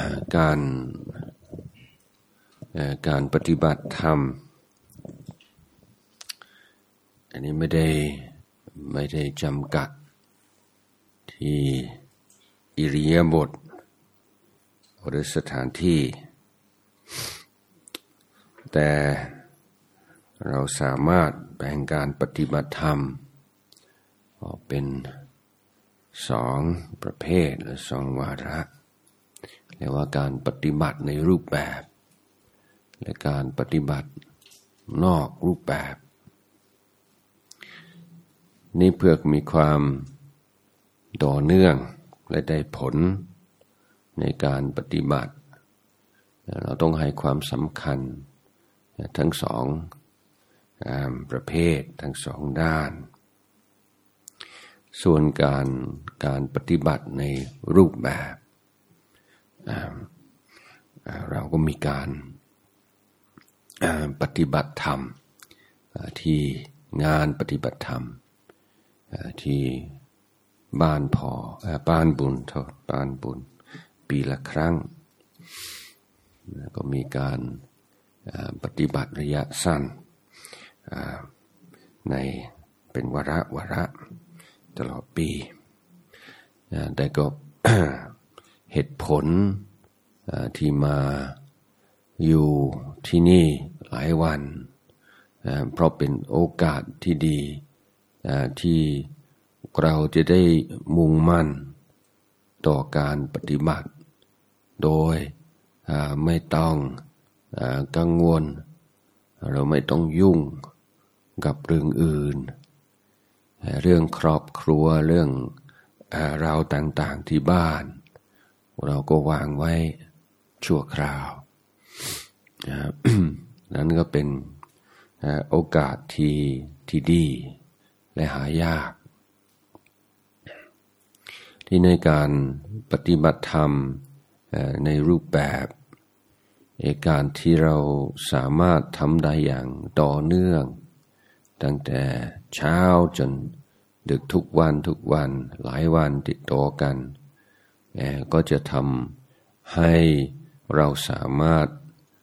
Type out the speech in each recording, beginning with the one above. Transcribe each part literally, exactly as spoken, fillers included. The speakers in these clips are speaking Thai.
การการปฏิบัติธรรมอันนี้ไม่ได้ไม่ได้จำกัดที่อิริยาบถหรือสถานที่แต่เราสามารถแบ่งการปฏิบัติธรรมออกเป็นสองประเภทหรือสองวาระเรียกว่าการปฏิบัติในรูปแบบและการปฏิบัตินอกรูปแบบนี่เพื่อมีความต่อเนื่องและได้ผลในการปฏิบัติเราต้องให้ความสำคัญทั้งสองประเภททั้งสองด้านส่วนการการปฏิบัติในรูปแบบเราก็มีการปฏิบัติธรรมที่งานปฏิบัติธรรมที่บ้านพอบ้านบุญเท่าบ้านบุญปีละครั้งก็มีการปฏิบัติระยะสั้นในเป็นวาระวาระตลอดปีแต่ก็ เหตุผลที่มาอยู่ที่นี่หลายวันเพราะเป็นโอกาสที่ดีที่เราจะได้มุ่งมั่นต่อการปฏิบัติโดยไม่ต้องกังวลเราไม่ต้องยุ่งกับเรื่องอื่นเรื่องครอบครัวเรื่องเราต่างๆที่บ้านเราก็วางไว้ชั่วคราวนั้นก็เป็นโอกาสที่ที่ดีและหายากที่ในการปฏิบัติธรรมในรูปแบบการที่เราสามารถทำได้อย่างต่อเนื่องตั้งแต่เช้าจนดึกทุกวันทุกวันหลายวันติดต่อกันก็จะทำให้เราสามารถ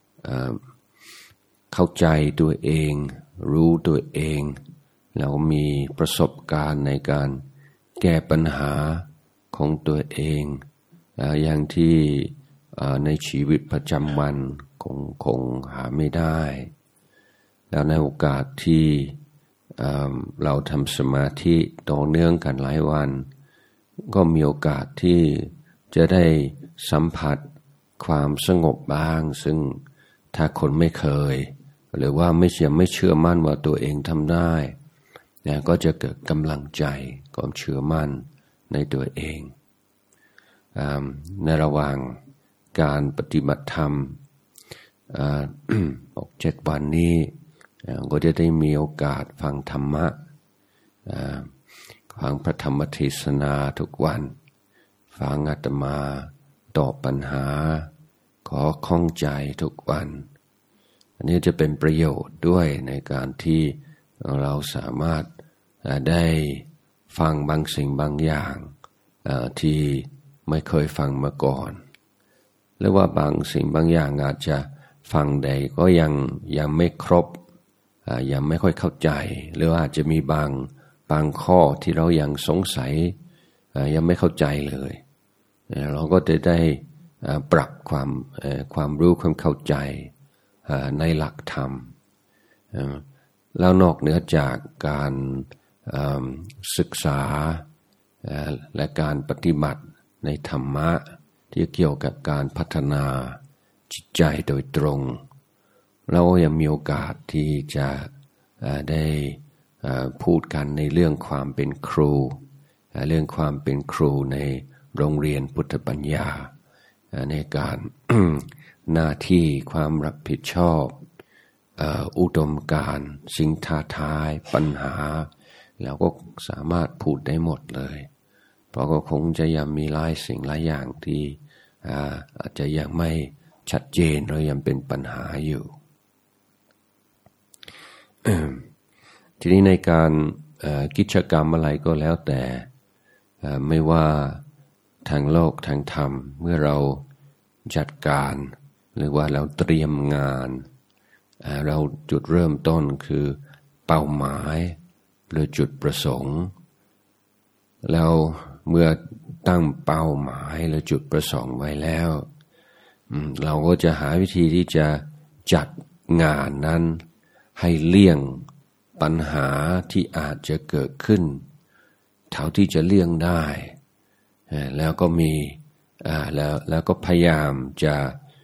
เข้าใจตัวเองรู้ตัวเองแล้วมีประสบการณ์ในการแก้ปัญหาของตัวเองอย่างที่ในชีวิตประจำวันคงคงหาไม่ได้แล้วในโอกาสที่เราทำสมาธิต่อเนื่องกันหลายวันก็มีโอกาสที่จะได้สัมผัสความสงบบ้างซึ่งถ้าคนไม่เคยหรือว่าไม่เชื่อไม่เชื่อมั่นว่าตัวเองทำได้เนี่ยก็จะเกิดกำลังใจความเชื่อมั่นในตัวเองในระหว่างการปฏิบัติธรรมออกเจ็ดวันนี้ก็จะได้มีโอกาสฟังธรรมะฟังพระธรรมเทศนาทุกวันฟังอาตมาตอบปัญหาขอข้องใจทุกวันอันนี้จะเป็นประโยชน์ด้วยในการที่เราสามารถได้ฟังบางสิ่งบางอย่างที่ไม่เคยฟังมาก่อนหรือว่าบางสิ่งบางอย่างอาจจะฟังใดก็ยังยังไม่ครบยังไม่ค่อยเข้าใจหรือว่าอาจจะมีบางบางข้อที่เรายังสงสัยยังไม่เข้าใจเลยเราก็จะได้ปรับความความรู้ความเข้าใจในหลักธรรมแล้วนอกเหนือจากการศึกษาและการปฏิบัติในธรรมะที่เกี่ยวกับการพัฒนาจิตใจโดยตรงเรายังมีโอกาสที่จะได้พูดกันในเรื่องความเป็นครูเรื่องความเป็นครูในโรงเรียนพุทธปัญญาในการ หน้าที่ความรับผิดชอบอุดมการณ์สิ่งท้าทายปัญหาแล้วก็สามารถพูดได้หมดเลยเพราะก็คงจะยังมีหลายสิ่งหลายอย่างที่อาจจะยังไม่ชัดเจนหรือยังเป็นปัญหาอยู่ ทีนี้ในการกิจกรรมอะไรก็แล้วแต่ไม่ว่าทางโลกทางธรรมเมื่อเราจัดการหรือว่าเราเตรียมงานเราจุดเริ่มต้นคือเป้าหมายหรือจุดประสงค์แล้วเมื่อตั้งเป้าหมายหรือจุดประสงค์ไว้แล้วเราก็จะหาวิธีที่จะจัดงานนั้นให้เลี่ยงปัญหาที่อาจจะเกิดขึ้นเท่าที่จะเลี่ยงได้แล้วก็มีแล้วแล้วก็พยายามจะ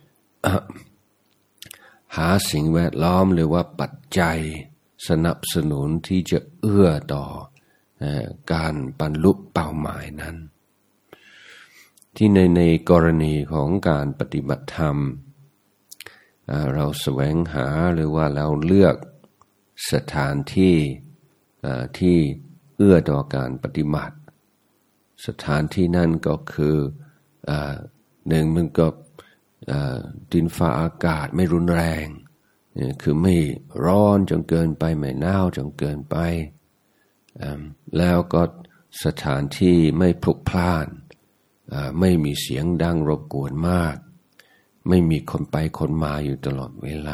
หาสิ่งแวดล้อมหรือว่าปัจจัยสนับสนุนที่จะเอื้อต่อการบรรลุเป้าหมายนั้นที่ในในกรณีของการปฏิบัติธรรมเราแสวงหาหรือว่าเราเลือกสถานที่ที่เอื้อต่อการปฏิบัติสถานที่นั่นก็คือหนึ่งมันก็ดินฟ้าอากาศไม่รุนแรงคือไม่ร้อนจนเกินไปไม่หนาวจนเกินไปแล้วก็สถานที่ไม่พลุกพล่านไม่มีเสียงดังรบกวนมากไม่มีคนไปคนมาอยู่ตลอดเวลา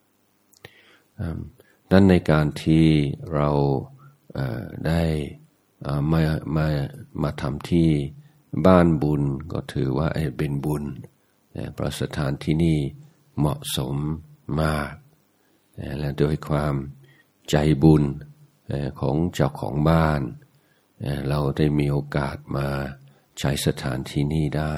ดังนั้นในการที่เราได้มามามาทำที่บ้านบุญก็ถือว่าเป็นบุญเพราะสถานที่นี่เหมาะสมมากและโดยความใจบุญของเจ้าของบ้านเราได้มีโอกาสมาใช้สถานที่นี้ได้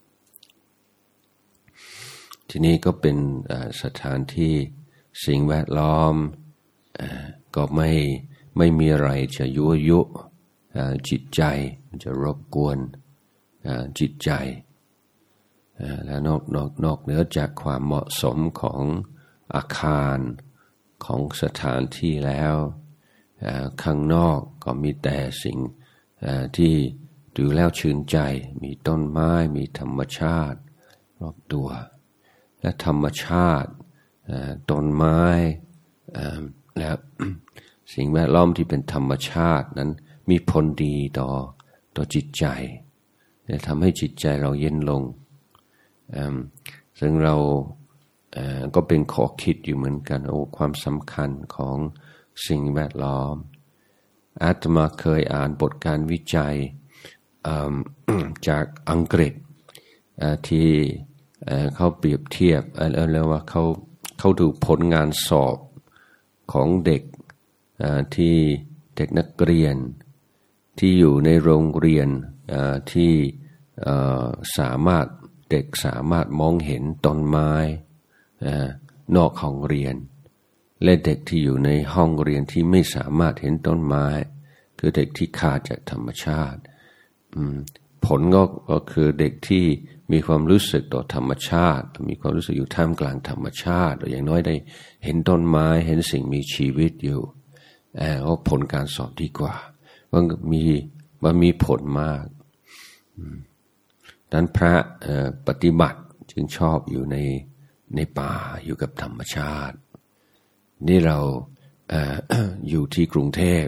ที่นี่ก็เป็นสถานที่สิ่งแวดล้อมก็ไม่ไม่มีอะไรจะยั่วยุจิตใจจะรบกวนจิตใจและนอกนอกนอกเหนือจากความเหมาะสมของอาคารของสถานที่แล้วข้างนอกก็มีแต่สิ่งที่ดูแล้วชื่นใจมีต้นไม้มีธรรมชาติรอบตัวและธรรมชาติต้นไม้และสิ่งแวดล้อมที่เป็นธรรมชาตินั้นมีผลดีต่อต่อจิตใจและทำให้จิตใจเราเย็นลงซึ่งเราก็เป็นข้อคิดอยู่เหมือนกันโอ้ความสำคัญของสิ่งแวดล้อมอาตมาเคยอ่านบทการวิจัยจากอังกฤษที่เขาเปรียบเทียบแล้วว่าเขาเขาดูผลงานสอบของเด็กที่เด็กนักเรียนที่อยู่ในโรงเรียนที่สามารถเด็กสามารถมองเห็นต้นไม้นอกห้องเรียนและเด็กที่อยู่ในห้องเรียนที่ไม่สามารถเห็นต้นไม้คือเด็กที่ขาดจากธรรมชาติผลก็ก็คือเด็กที่มีความรู้สึกต่อธรรมชาติมีความรู้สึกอยู่ท่ามกลางธรรมชาติหรืออย่างน้อยได้เห็นต้นไม้เห็นสิ่งมีชีวิตอยู่ก็ผลการสอบดีกว่ามันมีมันมีผลมากดังนั้นพระปฏิบัติจึงชอบอยู่ในในป่าอยู่กับธรรมชาตินี่เรา อ, อยู่ที่กรุงเทพ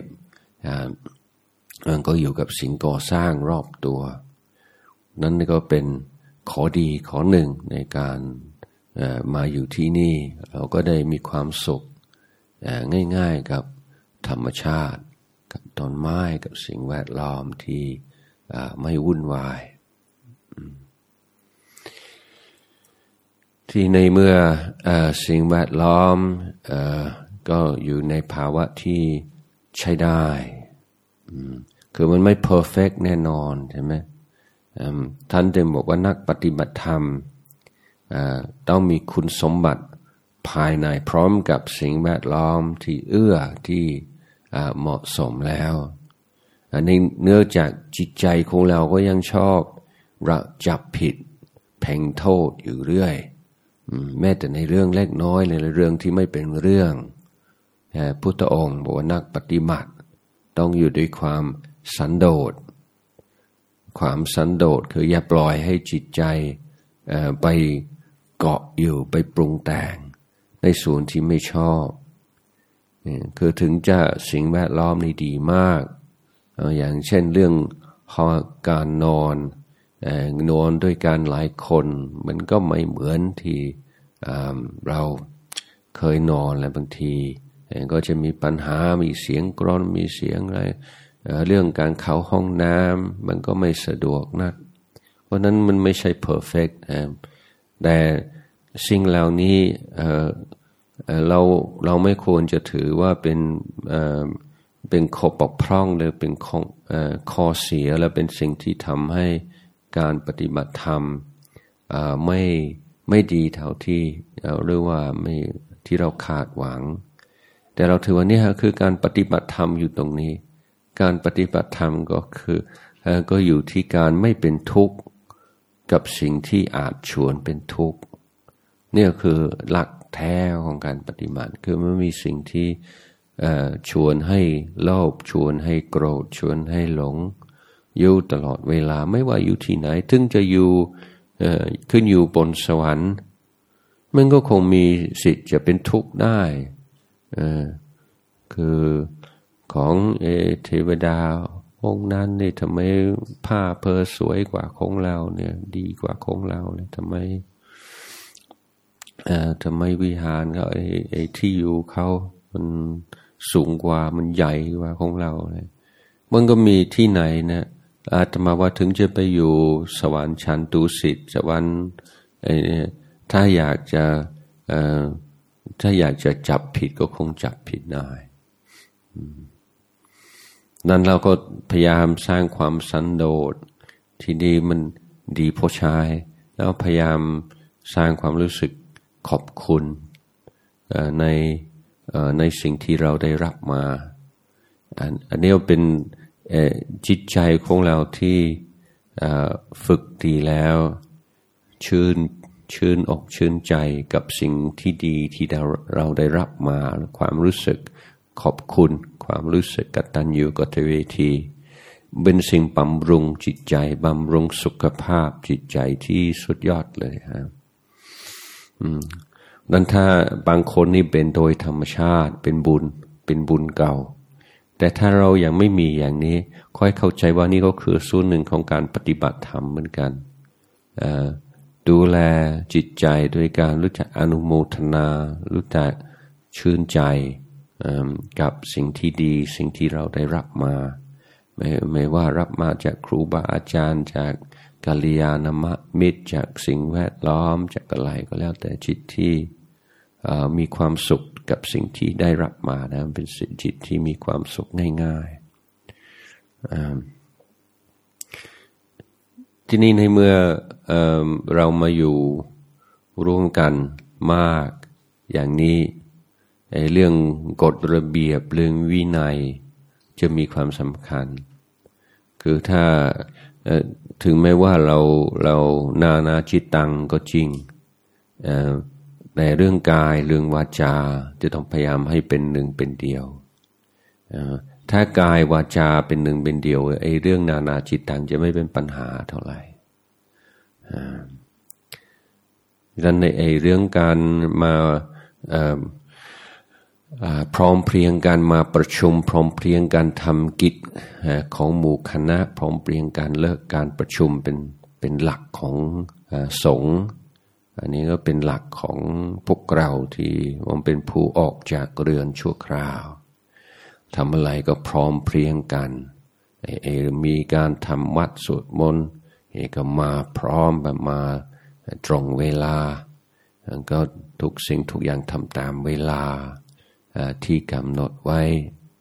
ก็อยู่กับสิ่งก่อสร้างรอบตัวนั้นก็เป็นข้อดีข้อหนึ่งในการมาอยู่ที่นี่เราก็ได้มีความสุขง่ายๆกับธรรมชาติกับต้นไม้กับสิ่งแวดล้อมที่ไม่วุ่นวายที่ในเมื่อสิ่งแวดล้อมก็อยู่ในภาวะที่ใช้ได้คือมันไม่เพอร์เฟกต์แน่นอนใช่ไหมท่านเดิมบอกว่านักปฏิบัติธรรมต้องมีคุณสมบัติภายในพร้อมกับสิ่งแวดล้อมที่เอื้อที่เหมาะสมแล้วในเนื่องจากจิตใจของเราก็ยังชอบระจับผิดเพ่งโทษอยู่เรื่อยแม้แต่ในเรื่องเล็กน้อยในเรื่องที่ไม่เป็นเรื่องพุทธองค์บอกว่านักปฏิบัติต้องอยู่ด้วยความสันโดษความสันโดษคืออย่าปล่อยให้จิตใจไปเกาะอยู่ไปปรุงแต่งในส่วนที่ไม่ชอบคือถึงจะสิ่งแวดล้อมนี่ดีมากอย่างเช่นเรื่องการนอนนอนด้วยกันหลายคนมันก็ไม่เหมือนที่เราเคยนอนแล้วบางทีก็จะมีปัญหามีเสียงกรนมีเสียงอะไรเรื่องการเข้าห้องน้ำมันก็ไม่สะดวกนักเพราะนั้นมันไม่ใช่ perfect แต่สิ่งเหล่านี้เราเราไม่ควรจะถือว่าเป็นเป็นข้อบกพร่องหรือเป็นข้อเสียและเป็นสิ่งที่ทำให้การปฏิบัติธรรมไม่ไม่ดีเท่าที่หรือว่าไม่ที่เราคาดหวังแต่เราถือว่านี่คือการปฏิบัติธรรมอยู่ตรงนี้การปฏิบัติธรรมก็คือก็อยู่ที่การไม่เป็นทุกข์กับสิ่งที่อาจชวนเป็นทุกข์นี่คือหลักแท้ของการปฏิบัติคือมันมีสิ่งที่ชวนให้โลภชวนให้โกรธชวนให้หลงอยู่ตลอดเวลาไม่ว่าอยู่ที่ไหนถึงจะอยู่ขึ้นอยู่บนสวรรค์มันก็คงมีสิทธิ์จะเป็นทุกข์ได้คือของเทวดาองค์นั้นนี่ทำไมผ้าเพอสวยกว่าของเราเนี่ยดีกว่าของเราเลยทำไมทำไมวิหารเขาไอ้ไอ้ที่อยู่เขามันสูงกว่ามันใหญ่กว่าของเราเลยมันก็มีที่ไหนนะอาตมาว่าถึงจะไปอยู่สวรรค์ชั้นดุสิตสวรรค์ถ้าอยากจะถ้าอยากจะจับผิดก็คงจับผิดได้นั้นเราก็พยายามสร้างความสันโดษที่ดีมันดีพอใช้แล้วพยายามสร้างความรู้สึกขอบคุณในในสิ่งที่เราได้รับมาอันนี้เป็นจิตใจของเราที่ฝึกดีแล้วชื่นชื่นอกชื่นใจกับสิ่งที่ดีที่เราเราได้รับมาความรู้สึกขอบคุณความรู้สึกกตัญญูกตเวทีเป็นสิ่งบำรุงจิตใจบำรุงสุขภาพจิตใจที่สุดยอดเลยครับนั้นถ้าบางคนนี่เป็นโดยธรรมชาติเป็นบุญเป็นบุญเก่าแต่ถ้าเรายังไม่มีอย่างนี้ค่อยเข้าใจว่านี่ก็คือส่วนหนึ่งของการปฏิบัติธรรมเหมือนกันดูแลจิตใจโดยการรู้จักอนุโมทนารู้จักชื่นใจกับสิ่งที่ดีสิ่งที่เราได้รับมาไม่ไม่ว่ารับมาจากครูบาอาจารย์จากกัลยาณมิตรจากสิ่งแวดล้อมจากอะไรก็แล้วแต่จิตที่มีความสุขกับสิ่งที่ได้รับมานะเป็นจิตที่มีความสุขง่ายๆที่นี่ในเมื่อเรามาอยู่ร่วมกันมากอย่างนี้เรื่องกฎระเบียบเรื่องวินัยจะมีความสำคัญคือถ้าถึงแม้ว่าเราเรานานาจิตตังก็จริงแต่เรื่องกายเรื่องวาจาจะต้องพยายามให้เป็นหนึ่งเป็นเดียวถ้ากายวาจาเป็นหนึ่งเป็นเดียวไอ้เรื่องนานาจิตตังจะไม่เป็นปัญหาเท่าไหร่ดังนั้นในไอ้เรื่องการมาพร้อมเพรียงกันมาประชุมพร้อมเพรียงกันทำกิจของหมู่คณะพร้อมเพรียงกันเลิกการประชุมเป็นเป็นหลักของสงฆ์อันนี้ก็เป็นหลักของพวกเราที่มันเป็นผู้ออกจากเรือนชั่วคราวทำอะไรก็พร้อมเพรียงกันเอมีการทำวัดสวดมนต์เอก็มาพร้อมแบบมาตรงเวลาก็ทุกสิ่งทุกอย่างทำตามเวลาที่กำหนดไว้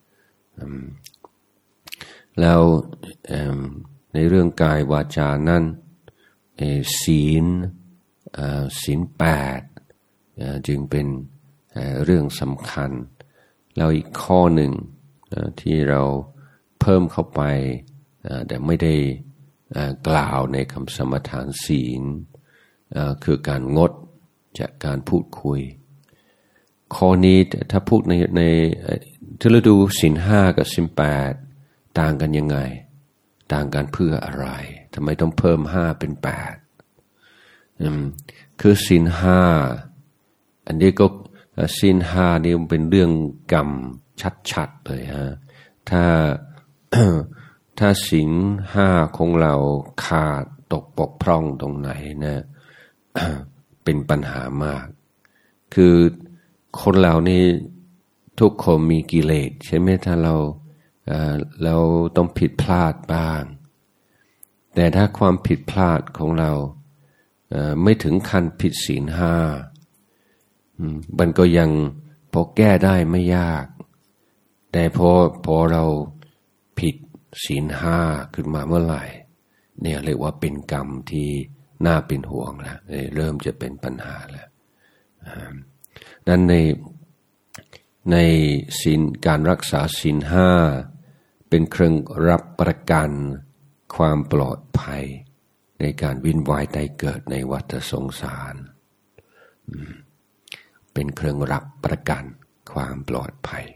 แล้วในเรื่องกายวาจานั้นศีลศีลแปดจึงเป็นเรื่องสำคัญแล้วอีกข้อหนึ่งที่เราเพิ่มเข้าไปแต่ไม่ได้กล่าวในคำสมทานศีลคือการงดจากการพูดคุยข้อนี้ถ้าพูดในในถ้าเราดูศีลห้ากับศีลแปดต่างกันยังไงต่างกันเพื่ออะไรทำไมต้องเพิ่มห้าเป็นแปดคือศีลห้าอันนี้ก็ศีลห้านี่เป็นเรื่องกรรมชัดๆเลยฮะถ้าถ้าศีลห้าของเราขาดตกบกพร่องตรงไหนนะ เป็นปัญหามากคือคนเรานี่ทุกคนมีกิเลสใช่ไหมถ้าเราเอ่อเราต้องผิดพลาดบ้างแต่ถ้าความผิดพลาดของเราเอ่อไม่ถึงขั้นผิดศีลห้ามันก็ยังพอแก้ได้ไม่ยากแต่พอพอเราผิดศีลห้าขึ้นมาเมื่อไหร่เนี่ยเรียกว่าเป็นกรรมที่น่าเป็นห่วงแล้วเริ่มจะเป็นปัญหาแล้วนั้นในในศีลการรักษาศีลห้าเป็นเครื่องรับประกันความปลอดภัยในการวินวายตายเกิดในวัฏสงสารเป็นเครื่องรับประกันความปลอดภัย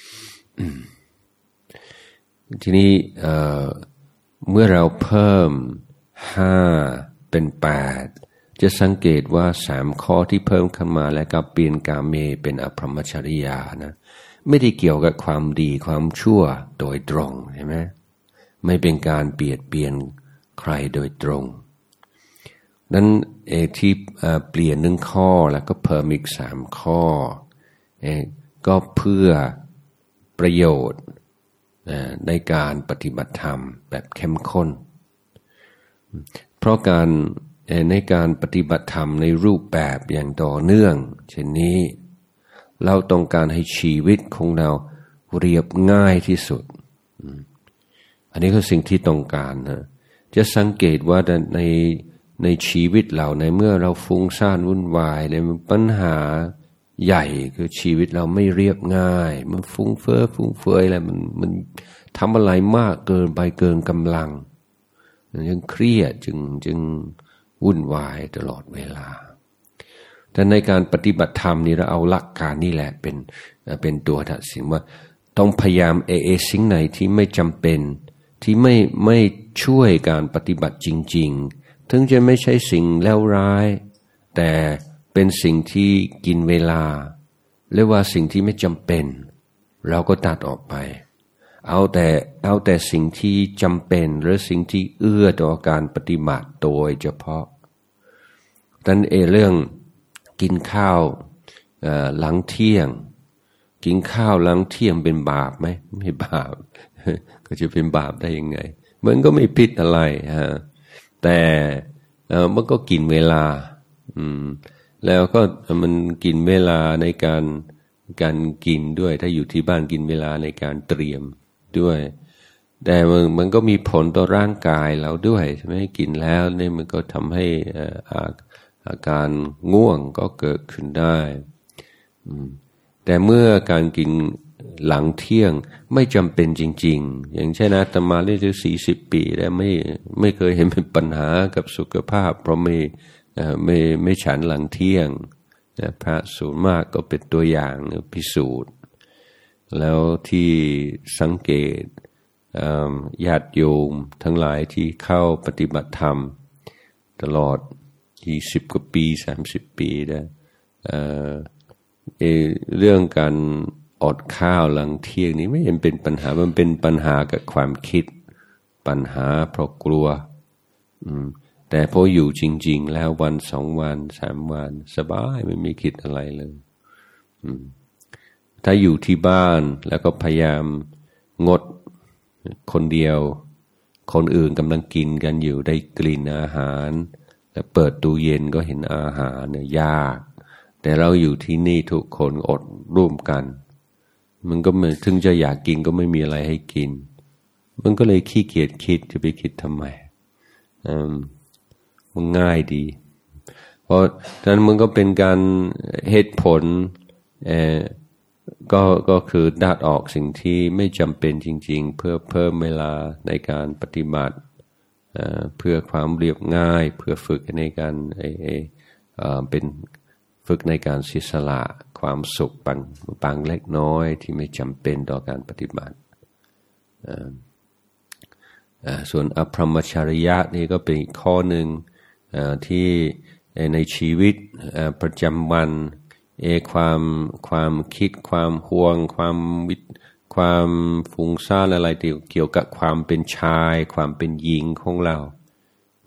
ทีนี้เอ่อเมื่อเราเพิ่มห้าเป็นแปดจะสังเกตว่าสามข้อที่เพิ่มขึ้นมาและก็เปลี่ยนกาเมเป็นอภรรมจริยานะไม่ได้เกี่ยวกับความดีความชั่วโดยตรงใช่ไหมไม่เป็นการเบียดเบียนใครโดยตรงนั้นเอที่เปลี่ยนหนึ่งข้อแล้วก็เพิ่มอีกสามข้อเอก็เพื่อประโยชน์ในการปฏิบัติธรรมแบบเข้มข้นเพราะการในการปฏิบัติธรรมในรูปแบบอย่างต่อเนื่องเช่นนี้เราต้องการให้ชีวิตของเราเรียบง่ายที่สุดอันนี้คือสิ่งที่ต้องการนะจะสังเกตว่าในในชีวิตเราในเมื่อเราฟุ้งซ่านวุ่นวายในปัญหาใหญ่คือชีวิตเราไม่เรียบง่ายมันฟุ้งเฟ้อฟุ้งเฟ้ออะไรมันมันทำอะไรมากเกินไปเกินกำลังจึงเครียดจึงจึงวุ่นวายตลอดเวลาแต่ในการปฏิบัติธรรมนี่เราเอาหลักการนี่แหละเป็นเป็นตัวตัดสินว่าต้องพยายามเอเอสิ่งไหนที่ไม่จำเป็นที่ไม่ไม่ช่วยการปฏิบัติจริงๆถึงจะไม่ใช่สิ่งเลวร้ายแต่เป็นสิ่งที่กินเวลาเรียกว่าสิ่งที่ไม่จำเป็นเราก็ตัดออกไปเอาแต่เอาแต่สิ่งที่จำเป็นหรือสิ่งที่เอื้อต่อการปฏิบัติโดยเฉพาะดังนั้นเอเรื่องกินข้าวหลังเที่ยงกินข้าวหลังเที่ยงเป็นบาปไหมไม่บาป ก็จะเป็นบาปได้ยังไงมันก็ไม่ผิดอะไรฮะแต่มันก็กินเวลาอืมแล้วก็มันกินเวลาในการการกินด้วยถ้าอยู่ที่บ้านกินเวลาในการเตรียมด้วยแต่มันมันก็มีผลต่อร่างกายเราด้วยใช่ไหมกินแล้วเนี่ยมันก็ทำให้อาอาการง่วงก็เกิดขึ้นได้แต่เมื่อการกินหลังเที่ยงไม่จำเป็นจริงๆอย่างเช่นอาตมาเรียนสี่สิบปีแล้วไม่ไม่เคยเห็นเป็นปัญหากับสุขภาพเพราะไม่ไม่ไม่ฉันหลังเที่ยงพระส่วนมากก็เป็นตัวอย่างพิสูจน์แล้วที่สังเกตญาติโยมทั้งหลายที่เข้าปฏิบัติธรรมตลอดยี่สิบกว่าปีสามสิบปีได้เอ่อเรื่องการอดข้าวหลังเที่ยงนี้ไม่เห็นเป็นปัญหามันเป็นปัญหากับความคิดปัญหาเพราะกลัวอืมแต่พออยู่จริงๆแล้ววันสองวันสามวันสบายไม่มีคิดอะไรเลยอืมถ้าอยู่ที่บ้านแล้วก็พยายามงดคนเดียวคนอื่นกำลังกินกันอยู่ได้กลิ่นอาหารแล้วเปิดตู้เย็นก็เห็นอาหารเนี่ยยากแต่เราอยู่ที่นี่ทุกคนอดร่วมกันมันก็เหมือนถึงจะอยากกินก็ไม่มีอะไรให้กินมันก็เลยขี้เกียจคิดจะไปคิดทำไมอืมมันง่ายดีเพราะฉะนั้นมันก็เป็นการเหตุผลเอ่อก็ก็คือดัดออกสิ่งที่ไม่จำเป็นจริงๆเพื่อเพิ่มเวลาในการปฏิบัติเอ่อเพื่อความเรียบง่ายเพื่อฝึกในการเอ่อเอ่อเป็นฝึกในการเสียสละความสุขบางบางเล็กน้อยที่ไม่จำเป็นต่อการปฏิบัติเอ่อเอ่อส่วนอภรรมจริยะนี่ก็เป็นข้อหนึ่งเอ่อที่ในชีวิตประจำวันเอความความคิดความห่วงความวิความฟุ้งซ่านอะไรเกี่ยวกับความเป็นชายความเป็นหญิงของเรา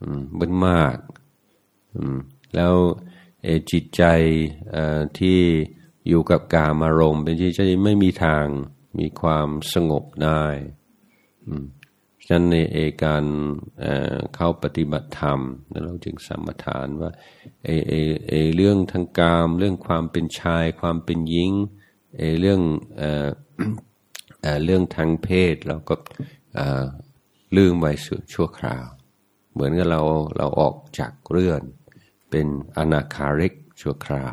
บึ้นมากแล้วจิตใจที่อยู่กับกามารมณ์เป็นจิตใจไม่มีทางมีความสงบได้ฉะนั้นในเอการเข้าปฏิบัติธรรมเราจึงสมทานว่าเอเอเอเรื่องทางกามเรื่องความเป็นชายความเป็นหญิงเอเรื่องเอ่อเอ่อเรื่องทางเพศเราก็ลืมไว้ชั่วคราวเหมือนกับเราเราออกจากเรือนเป็นอนาคาริกชั่วคราว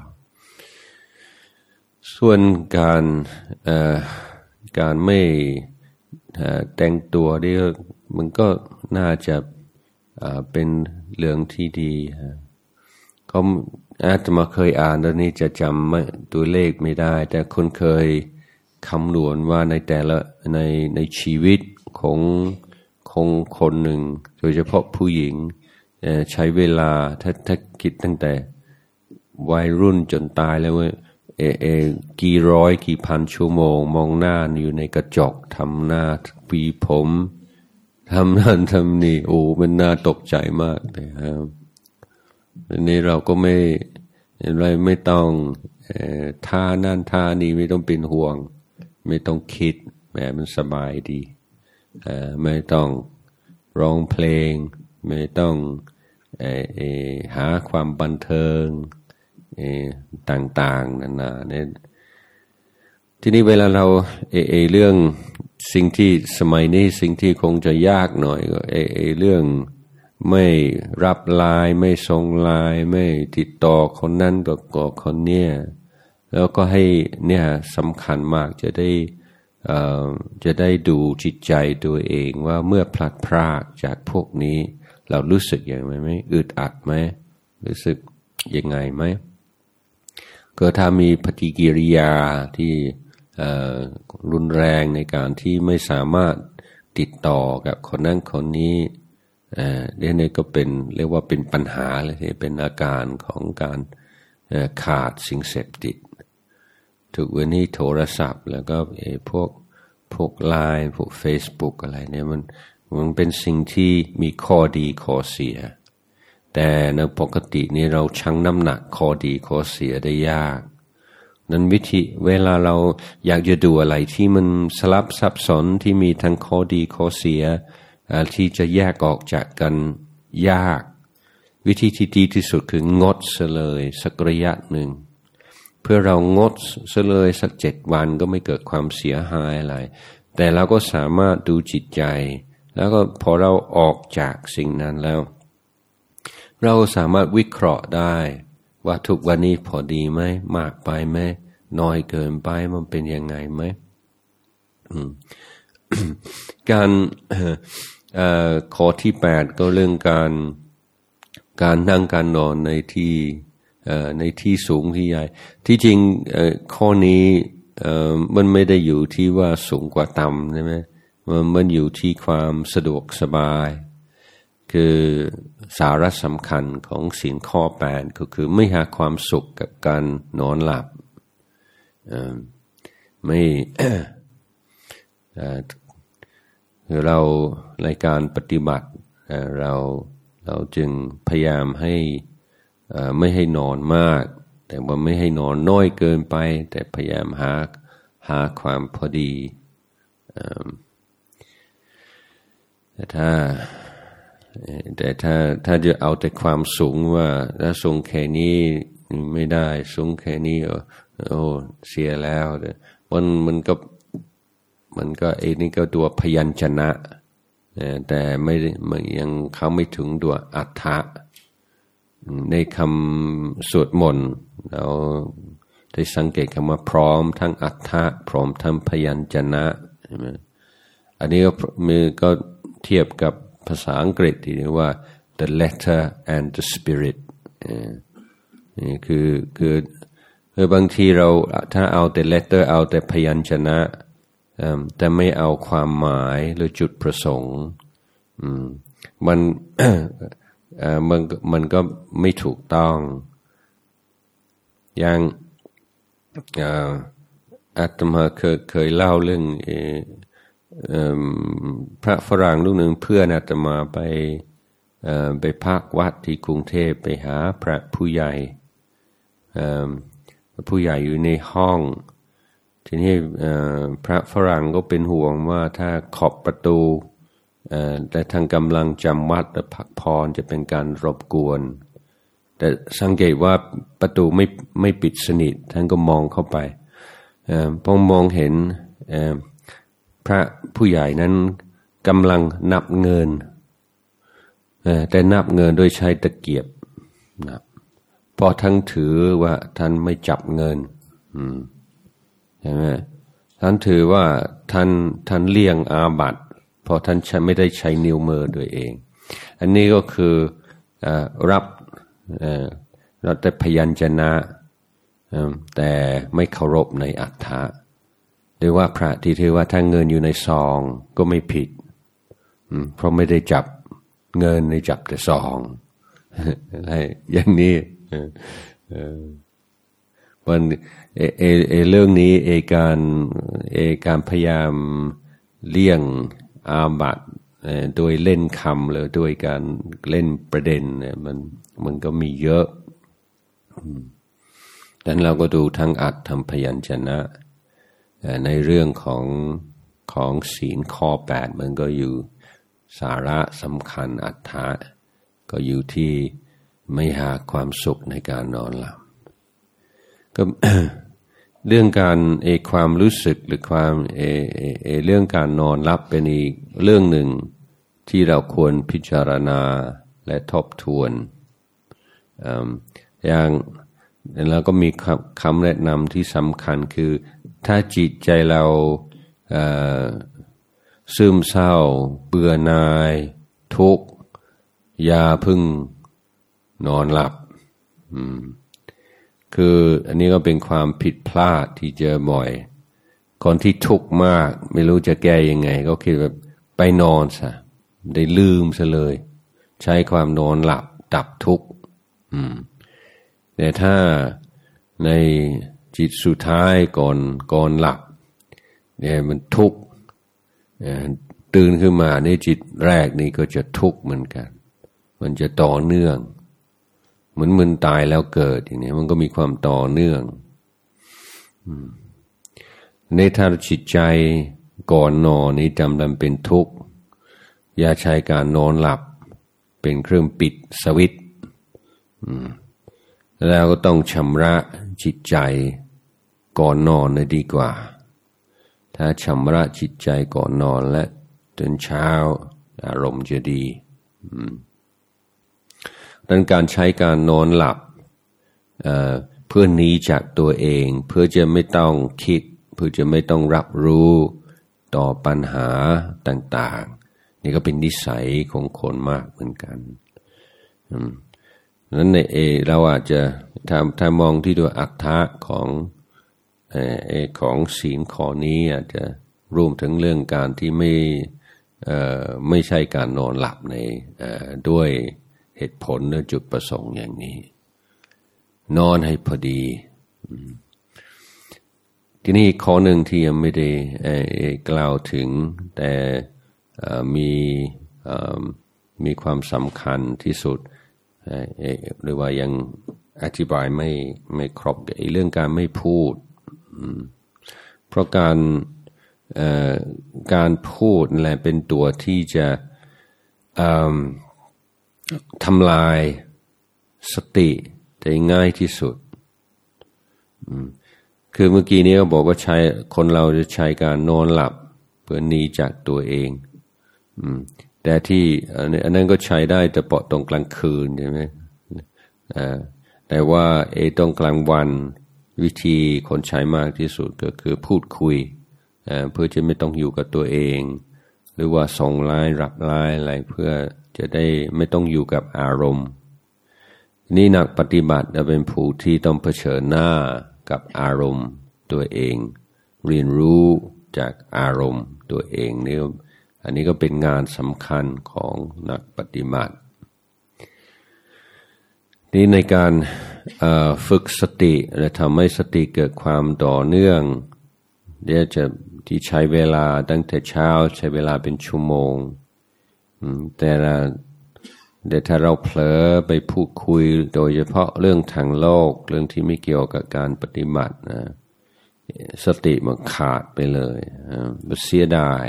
ส่วนการการไม่แต่งตัวนี่มันก็น่าจะเป็นเรื่องที่ดีเขาอาจจะมาเคยอ่านแล้วนี่จะจำตัวเลขไม่ได้แต่คนเคยคำนวณว่าในแต่ละในในชีวิตของของคนหนึ่งโดยเฉพาะผู้หญิงใช้เวลาถ้าถ้าคิดตั้งแต่วัยรุ่นจนตายแล้วว่าเอเอกี่ร้อยกี่พันชั่วโมงมองหน้าอยู่ในกระจกทำหน้าหวีผมทำนั่นทำนี่โอ้มันน่าตกใจมากเลยครับอันนี้เราก็ไม่อะไรไม่ต้องท่านั่นท่านี้ไม่ต้องเป็นห่วงไม่ต้องคิดแหมมันสบายดีไม่ต้องร้องเพลงไม่ต้องหาความบันเทิงต่างๆนานาเนี่ยทีนี้เวลาเราเอเอเรื่องสิ่งที่สมัยนี้สิ่งที่คงจะยากหน่อยก็เอเอเรื่องไม่รับไลน์ไม่ส่งไลน์ไม่ติดต่อคนนั้นกับคนเนี้ยแล้วก็ให้เนี่ยสำคัญมากจะได้เอ่อจะได้ดูจิตใจตัวเองว่าเมื่อพลัดพรากจากพวกนี้เรารู้สึกอย่างไรไหมอึดอัดไหมรู้สึกยังไงไหมก็ถ้ามีปฏิกิริยาที่รุนแรงในการที่ไม่สามารถติดต่อกับคนนั้นคนนี้เดี๋ยวนี้ก็เป็นเรียกว่าเป็นปัญหาเลยเป็นอาการของการขาดสิ่งเสพติดทุกวันนี้โทรศัพท์แล้วก็พวกพวกไลน์พวก Facebook อะไรเนี่ยมันมันเป็นสิ่งที่มีข้อดีข้อเสียแต่ในปกตินี้เราชั่งน้ำหนักข้อดีข้อเสียได้ยากนั้นวิธีเวลาเราอยากจะดูอะไรที่มันสลับซับซ้อนที่มีทั้งข้อดีข้อเสียที่จะแยกออกจากกันยากวิธีที่ดีที่สุดคืองดเสเลยสักระยะหนึ่งเพื่อเรางดเสเลยสักเจ็ดวันก็ไม่เกิดความเสียหายอะไรแต่เราก็สามารถดูจิตใจแล้วก็พอเราออกจากสิ่งนั้นแล้วเราสามารถวิเคราะห์ได้ว่าทุกวันนี้พอดีไหมมากไปไหมน้อยเกินไปมันเป็นยังไงไหม การข้อที่แปดก็เรื่องการการนั่งการนอนในที่ในที่สูงที่ใหญ่ที่จริงข้อนี้มันไม่ได้อยู่ที่ว่าสูงกว่าต่ำใช่ไหมมันอยู่ที่ความสะดวกสบายคือสาระสำคัญของศีลข้อแปดก็คือไม่หาความสุขกับการนอนหลับไม่คือเราในการปฏิบัติเราเราจึงพยายามให้ไม่ให้นอนมากแต่ว่าไม่ให้นอนน้อยเกินไปแต่พยายามหาหาความพอดีแต่ถ้าแต่ถ้าถ้าจะเอาแต่ความสูงว่าถ้าสูงแค่นี้ไม่ได้สูงแค่นี้โอ้เสียแล้วมันมันก็มันก็เอนี่ก็ตัวพยัญชนะแต่ไม่มันยังเข้าไม่ถึงตัวอัฏฐะในคำสวดมนต์เราได้สังเกตคำว่าพร้อมทั้งอัฏฐะพร้อมทั้งพยัญชนะอันนี้ก็มีก็เทียบกับภาษาอังกฤษที่เรียกว่า the letter and the spirit นี่คือคือคือบางทีเราถ้าเอาแต่ letter เอาแต่พยัญชนะแต่ไม่เอาความหมายหรือจุดประสงค์มันมันมันก็ไม่ถูกต้องอย่างอาตมาเคยเคยเล่าเรื่องพระฝรั่งรูปหนึ่งเพื่อนอาตมาไปไปพักวัดที่กรุงเทพไปหาพระผู้ใหญ่ผู้ใหญ่อยู่ในห้องทีนี้พระฝรั่งก็เป็นห่วงว่าถ้าขอบประตูแต่ทางกำลังจำวัดพักพรจะเป็นการรบกวนแต่สังเกตว่าประตูไม่ไม่ปิดสนิทท่านก็มองเข้าไปพอมองเห็นพระผู้ใหญ่นั้นกำลังนับเงินแต่นับเงินโดยใช้ตะเกียบนับพอทั้งถือว่าท่านไม่จับเงินใช่ไหมท่านถือว่าท่านท่านเลี่ยงอาบัติเพราะท่านไม่ได้ใช้นิ้วมือด้วยเองอันนี้ก็คือรับรับแต่พยัญชนะแต่ไม่เคารพในอัฏฐะหรือว่าพระที่ถือว่าถ้าเงินอยู่ในซองก็ไม่ผิดเพราะไม่ได้จับเงินในจับแต่ซองอะไรอย่างนี้วันเอเอเอเรื่องนี้เอการเอการพยายามเลี่ยงอาบัติโดยเล่นคำหรือโดยการเล่นประเด็นเนี่ยมันมันก็มีเยอะดังนั้นเราก็ดูทั้งอัตถพยัญชนะในเรื่องของของศีลข้อแปดมันก็อยู่สาระสำคัญอัตถะก็อยู่ที่ไม่หาความสุขในการนอนหลับก็ เรื่องการเอความรู้สึกหรือความเอเอเอเรื่องการนอนหลับเป็นอีกเรื่องหนึ่งที่เราควรพิจารณาและทบทวนอย่างแล้วก็มีคำแนะนำที่สำคัญคือถ้าจิตใจเราซึมเศร้าเบื่อหน่ายทุกข์อย่าพึ่งนอนหลับคืออันนี้ก็เป็นความผิดพลาดที่เจอบ่อยคนที่ทุกข์มากไม่รู้จะแก้ยังไงก็คิดแบบไปนอนซะได้ลืมซะเลยใช้ความนอนหลับดับทุกข์แต่ถ้าในจิตสุดท้ายก่อนก่อนหลับเนี่ยมันทุกข์ตื่นขึ้นมาในจิตแรกนี่ก็จะทุกข์เหมือนกันมันจะต่อเนื่องเหมือนมันตายแล้วเกิดอย่างนี้มันก็มีความต่อเนื่องในทางจิตใจก่อนนอนนี่จำเป็นเป็นทุกข์อย่าใช้การนอนหลับเป็นเครื่องปิดสวิตช์แล้วก็ต้องชำระจิตใจก่อนนอนเลยดีกว่าถ้าชำระจิตใจก่อนนอนและตื่นเช้าอารมณ์จะดีดังการใช้การนอนหลับ เอ่อ เพื่อหนีจากตัวเองเพื่อจะไม่ต้องคิดเพื่อจะไม่ต้องรับรู้ต่อปัญหาต่างๆนี่ก็เป็นนิสัยของคนมากเหมือนกันนั้นในเอเราอาจจะถ้าถ้ามองที่ตัวอัตถะของเอ่อของศีลข้อนี้อาจจะรวมถึงเรื่องการที่ไม่เอ่อไม่ใช่การนอนหลับในเอ่อด้วยเหตุผลหรือจุดประสงค์อย่างนี้นอนให้พอดีทีนี้ข้อหนึ่งที่ยังไม่ได้กล่าวถึงแต่มีมีความสำคัญที่สุดหรือว่ายังอธิบายไม่ไม่ครบไอ้เรื่องการไม่พูดเพราะการการพูดแหละเป็นตัวที่จะทำลายสติได้ง่ายที่สุดคือเมื่อกี้นี้เขาบอกว่าใช้คนเราจะใช้การนอนหลับเพื่อหนีจากตัวเองแต่ที่อันนั้นก็ใช้ได้แต่เปาะตรงกลางคืนใช่ไหมแต่ว่าไอ้ตรงกลางวันวิธีคนใช้มากที่สุดก็คือพูดคุยเพื่อจะไม่ต้องอยู่กับตัวเองหรือว่าส่งไลน์รับไลน์อะไรเพื่อจะได้ไม่ต้องอยู่กับอารมณ์นี่นักปฏิบัติจะเป็นผู้ที่ต้องเผชิญหน้ากับอารมณ์ตัวเองเรียนรู้จากอารมณ์ตัวเองนี่อันนี้ก็เป็นงานสำคัญของนักปฏิบัตินี่ในการฝึกสติและทำให้สติเกิดความต่อเนื่องเดี๋ยวจะที่ใช้เวลาตั้งแต่เช้าใช้เวลาเป็นชั่วโมงแต่ละแต่ถ้าเราเผลอไปพูดคุยโดยเฉพาะเรื่องทางโลกเรื่องที่ไม่เกี่ยวกับการปฏิบัตินะสติมันขาดไปเลยมันเสียดาย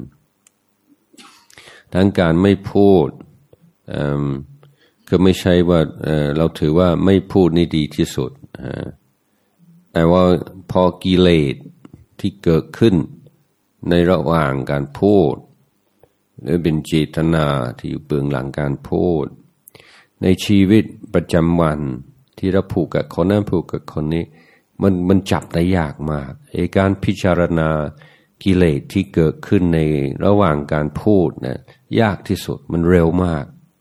ทั้งการไม่พูดก็ไม่ใช่ว่าเราถือว่าไม่พูดนี่ดีที่สุดแต่ว่าพอกิเลสที่เกิดขึ้นในระหว่างการพูดหรือเป็นเจตนาที่อยู่เบื้องหลังการพูดในชีวิตประจำวันที่เราผูกกับคนนั้นผูกกับคนนี้มันมันจับได้ยากมากไอ้การพิจารณากิเลสที่เกิดขึ้นในระหว่างการพูดเนี่ยยากที่สุดมันเร็วมาก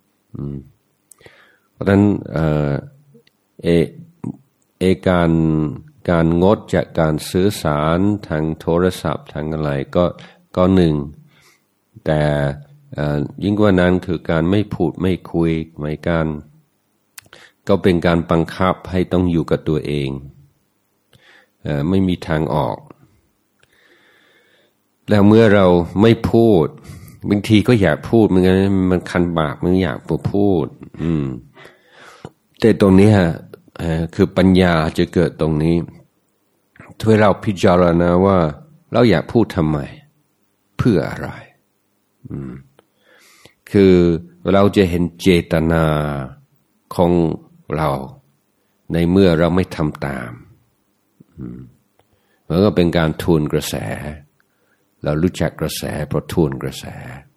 เพราะฉะนั้นเอ่อเอเอการการงดจากการสื่อสารทางโทรศัพท์ทางอะไรก็ก็หนึ่งแต่ยิ่งกว่านั้นคือการไม่พูดไม่คุยไม่การก็เป็นการบังคับให้ต้องอยู่กับตัวเองไม่มีทางออกแล้วเมื่อเราไม่พูดบางทีก็อยากพูดเหมือนกันมันคันปากมันอยากพูดอืมแต่ตรงนี้ฮะคือปัญญาจะเกิดตรงนี้ถ้าเราพิจารณาว่าเราอยากพูดทำไมเพื่ออะไรอืมคือเราจะเห็นเจตนาของเราในเมื่อเราไม่ทำตามมันก็เป็นการทวนกระแสเรารู้จักกระแสเพราะทวนกระแส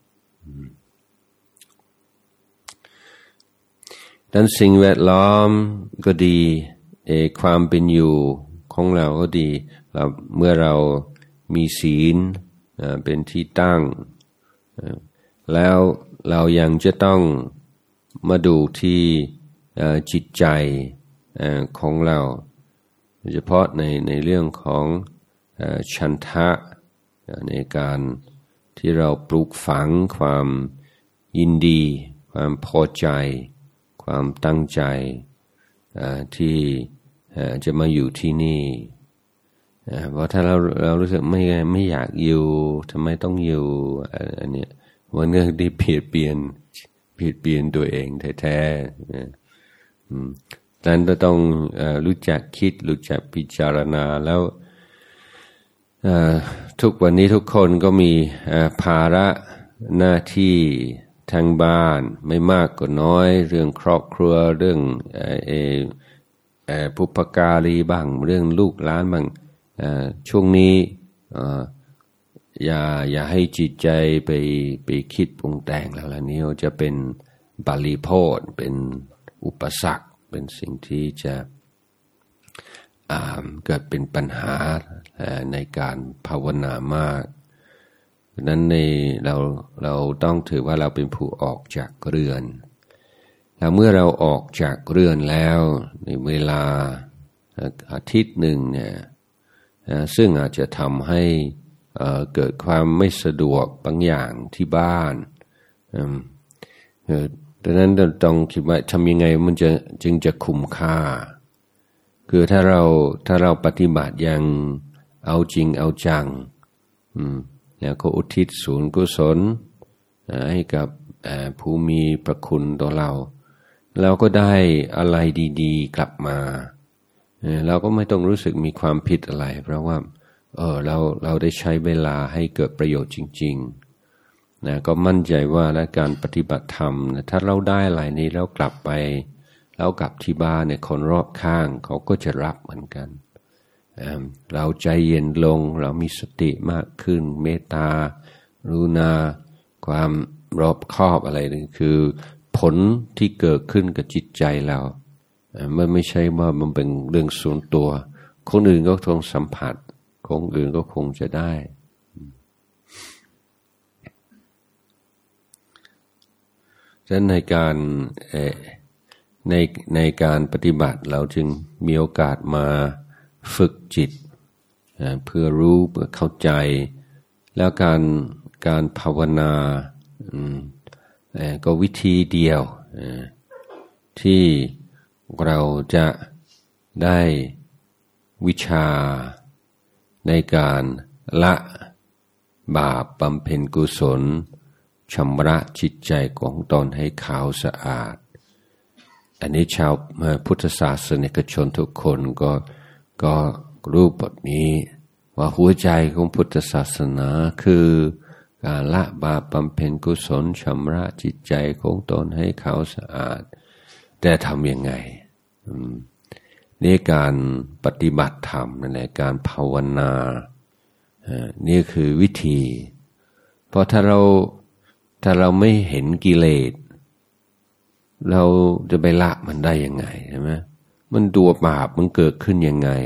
ดังสิ่งแวดล้อมก็ดีเอความเป็นอยู่ของเราก็ดีเราเมื่อเรามีศีลเป็นที่ตั้งแล้วเรายังจะต้องมาดูที่จิตใจของเราโดยเฉพาะในในเรื่องของฉันทะในการที่เราปลูกฝังความยินดีความพอใจความตั้งใจที่จะมาอยู่ที่นี่เพราะถ้าเราเรารู้สึกไม่ไม่อยากอยู่ทำไมต้องอยู่อันนี้มันก็ได้เปลี่ยนเปลี่ยนเปลี่ยนเปลี่ยนตัวเองแท้ๆดังนั้นเราต้องรู้จักคิดรู้จักพิจารณาแล้วทุกวันนี้ทุกคนก็มีภาระหน้าที่ทางบ้านไม่มากก็น้อยเรื่องครอบครัวเรื่องเออบุพการีบ้างเรื่องลูกหลานบ้างช่วงนี้อย่าอย่าให้จิตใจไปไปคิดปรุงแต่งแล้วล่ะนี่จะเป็นบาลีโพธเป็นอุปสรรคเป็นสิ่งที่จะเกิดเป็นปัญหาในการภาวนามากดังนั้นในเราเราต้องถือว่าเราเป็นผู้ออกจากเรือนแล้วเมื่อเราออกจากเรือนแล้วในเวลาอาทิตย์หนึ่งเนี่ยซึ่งอาจจะทำให้เกิดความไม่สะดวกบางอย่างที่บ้านดังนั้นเราต้องคิดว่าทำยังไงมันจะจึงจะคุ้มค่าคือถ้าเราถ้าเราปฏิบัติอย่างเอาจริงเอาจังแล้วก็อุทิศส่วนกุศลให้กับผู้มีพระคุณต่อเราเราก็ได้อะไรดีๆกลับมาเราก็ไม่ต้องรู้สึกมีความผิดอะไรเพราะว่าเออเราเราได้ใช้เวลาให้เกิดประโยชน์จริงๆนะก็มั่นใจว่าและการปฏิบัติธรรมนะถ้าเราได้อะไรนี้แล้วกลับไปแล้วกลับที่บ้านเนี่ยคนรอบข้างเขาก็จะรับเหมือนกันเราใจเย็นลงเรามีสติมากขึ้นเมตตารุณาความรอบคอบอะไรนี่คือผลที่เกิดขึ้นกับจิตใจเรามันไม่ใช่ว่ามันเป็นเรื่องส่วนตัวคนอื่นก็คงสัมผัสคนอื่นก็คงจะได้ฉะนั้นในการในในการปฏิบัติเราจึงมีโอกาสมาฝึกจิตเพื่อรู้เพื่อเข้าใจแล้วการการภาวนาก็วิธีเดียวที่เราจะได้วิชาในการละบาปบำเพ็ญกุศลชำระจิตใจของตนให้ขาวสะอาดอันนี้ชาวพุทธศาสนิกชนทุกคนก็ก็รู้บทนี้ว่าหัวใจของพุทธศาสนาคือการละบาปบำเพ็ญกุศลชำระจิตใจของตนให้ขาวสะอาดแต่ทำยังไงนี่การปฏิบัติธรรมนั่นแหละการภาวนานี่คือวิธีเพราะถ้าเราถ้าเราไม่เห็นกิเลสเราจะไปละมันได้ยังไงใช่ไหมมันตัวบาปมันเกิดขึ้นยังไง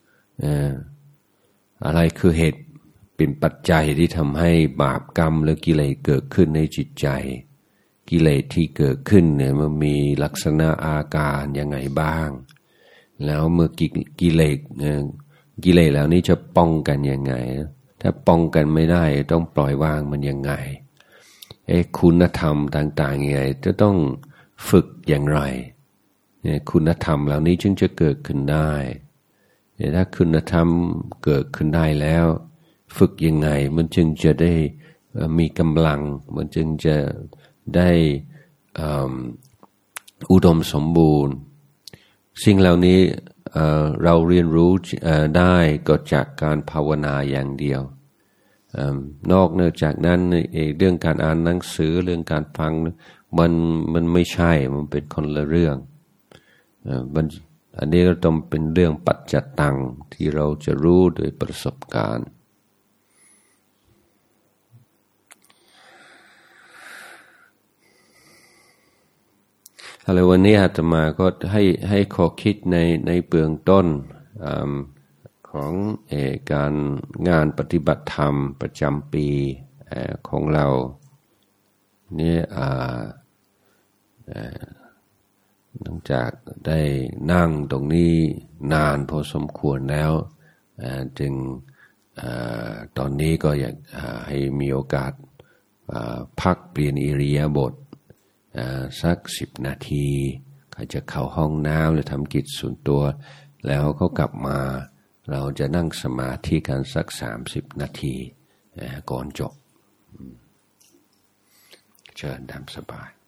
อะไรคือเหตุเป็นปัจจัยที่ทำให้บาปกรรมและกิเลสเกิดขึ้นในจิตใจกิเลสที่เกิดขึ้นเนี่ยมันมีลักษณะอาการยังไงบ้างแล้วเมื่อกิเลสกิเลสแล้วนี้จะป้องกันยังไงถ้าป้องกันไม่ได้ต้องปล่อยวางมันยังไงไอ้คุณธรรมต่างๆยังไงจะต้องฝึกอย่างไรเนี่ยคุณธรรมเหล่านี้จึงจะเกิดขึ้นได้ถ้าคุณธรรมเกิดขึ้นได้แล้วฝึกยังไงมันจึงจะได้มีกำลังมันจึงจะได้อุดมสมบูรณ์สิ่งเหล่านี้เราเรียนรู้ได้ก็จากการภาวนาอย่างเดียวนอกเหนือจากนั้นเรื่องการอ่านหนังสือเรื่องการฟังมันมันไม่ใช่มันเป็นคนละเรื่องอันนี้ก็ต้องเป็นเรื่องปัจจตังที่เราจะรู้โดยประสบการณ์อะไรวันนี้อาตมาก็ให้ให้ข้อคิดในในเบื้องต้นของเอการงานปฏิบัติธรรมประจำปีของเราเนี่ยหลังจากได้นั่งตรงนี้นานพอสมควรแล้วจึงตอนนี้ก็อยากให้มีโอกาสพักเปลี่ยนอิริยาบถสักสิบนาทีใครจะเข้าห้องน้ำหรือทำกิจส่วนตัวแล้วเขากลับมาเราจะนั่งสมาธิกันสักสามสิบนาทีก่อนจบเชิญตามสบาย